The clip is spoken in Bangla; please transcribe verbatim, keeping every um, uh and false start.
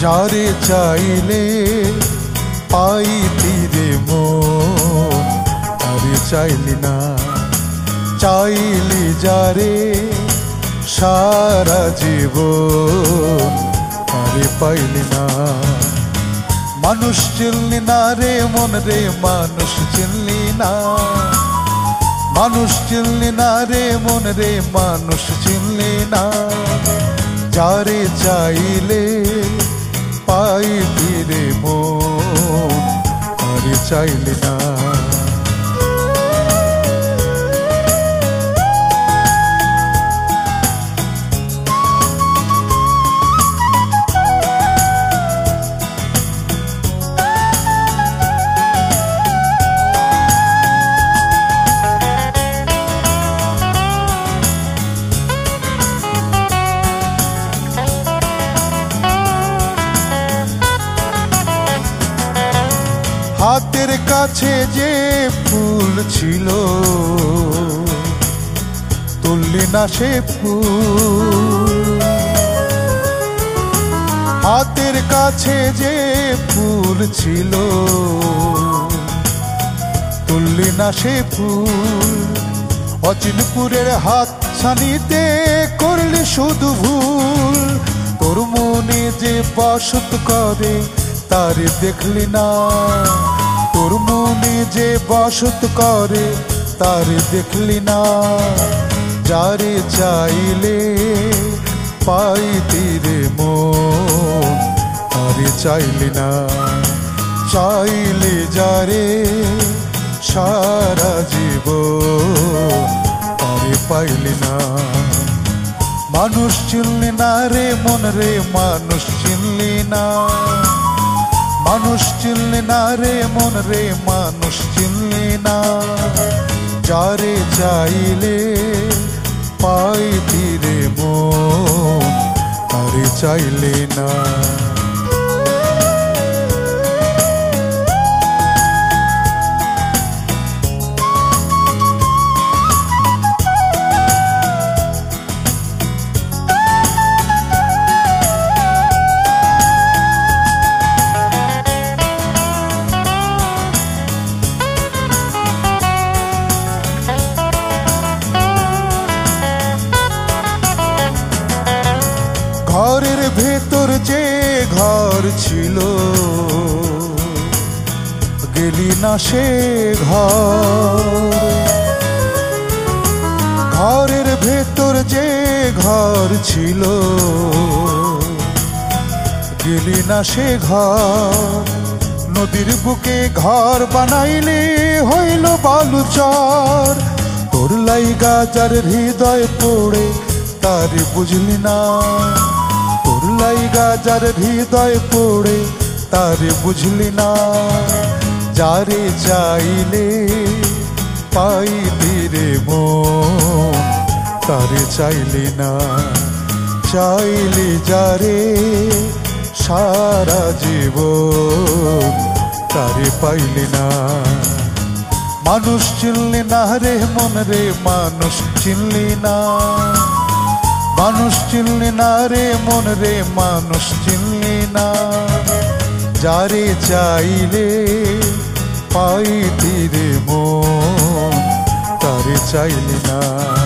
যারে চাইলে পাইতি রে মন, আরে চাইলি না। চাইলি যারে সারা জীবন, আরে পাইলি না। মানুষ চিনলি না রে মন রে, মানুষ চিনলি না। মানুষ চিনলি না রে মন রে, মানুষ চিনলি না। যারে চাইলে পাইতি রে মন, আরে চাইলি না। হাতের কাছে যে ফুল ছিল, তুললি না সে ফুল। হাতের কাছে যে ফুল ছিল, তুললি না সে ফুল। অচিনপুরের হাত ছানিতে করলি শুধু ভুল। তোর মনে যে বসত করে তারে দেখলি না। তোর মনে যে বসত করে তারে দেখলি না। যারে চাইলে পাইতি রে মন, আরে চাইলি না। চাইলে যারে সারা জীবন, আরে পাইলি না। মানুষ চিনলি না রে মন রে, মানুষ চিনলি না। মানুষ চিনলি না রে মন রে, মানুষ চিনলি না। যারে চাইলে পাইতি রে মন, আরে চাইলে না। ঘরের ভেতর যে ঘর ছিল, গেলি না সে ঘর। ঘরের ভেতর যে ঘর ছিল, গেলি না সে ঘর। নদীর বুকে ঘর বানাইলে হইল বালুচর। তোর লাইগা যার হৃদয় পড়ে তারে বুঝলি না। তোর লাইগা যার হৃদয় পড়ে তারে বুঝলি না। যারে চাইলে পাইতি রে মন, তারে চাইলি না। চাইলি যারে সারা জীবন, তারে পাইলি না। মানুষ চিনলি না রে মন রে, মানুষ চিনলি না। মানুষ চিনলি না রে মন রে, মানুষ চিনলি না। যারে চাইলে পাইতি রে মন, তারে চাইলি না।